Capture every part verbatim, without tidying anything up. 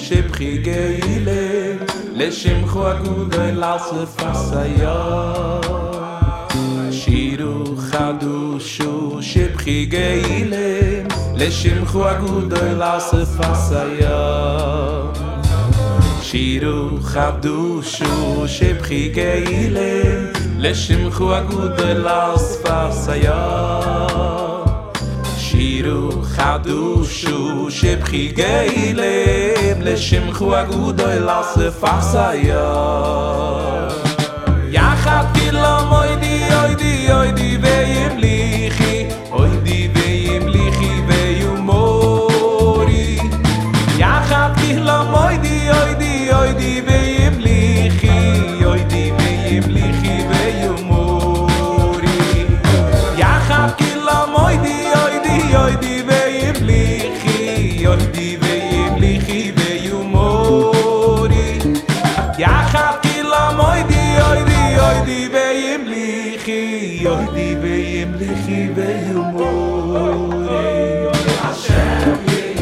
שבחי גאילם לשמחו הגדול לספסיה שירו חדושו שבחי גאילם לשמחו הגדול לספסיה שירו חדושו שבחי גאילם לשמחו הגדול לספסיה שירו חדושו שבחי גאילם לשמחו הגדול לספסיה יחד כלום אוידי אוידי אוידי וימליכי אוידי וימליכי ויומורי יחד כלום אוידי אוידי אוידי וימליכי אוידי וימליכי ויומורי יחד כלום אוידי אוידי אוידי וימליכי אוידי וימליכי ויומורי יחד כלום אוידי אוידי אוידי וימליכי אוידי וימליכי ויומורי השם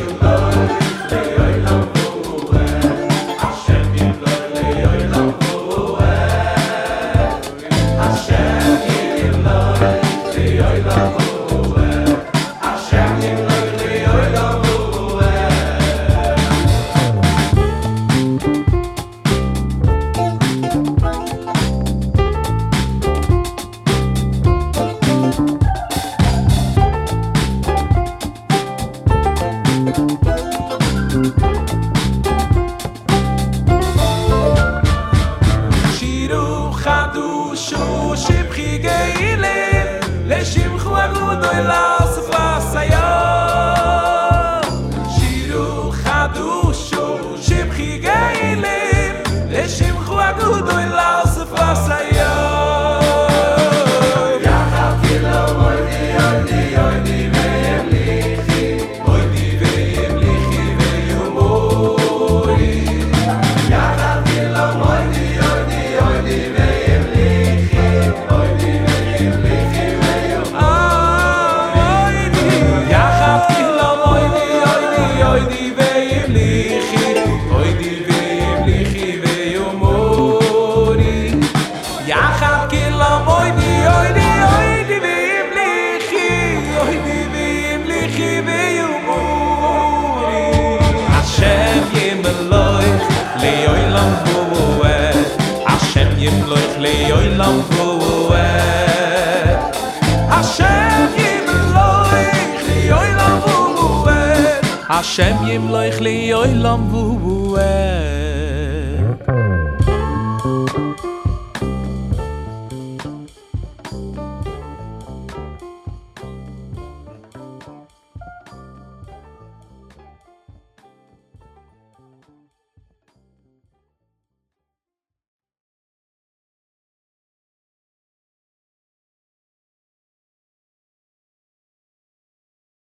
חדושו שבחי גאילם לשמחו הגדול לספסיה שירו חדושו שבחי גאילם לשמחו הגדול לספסיה יחד כלום אוידי אוידי אוידי וימליכי אוידי וימליכי ויומורי יחד כלום אוידי אוידי אוידי ימלוך לעולם ועד השם ימלוך לעולם ועד השם ימלוך לעולם ועד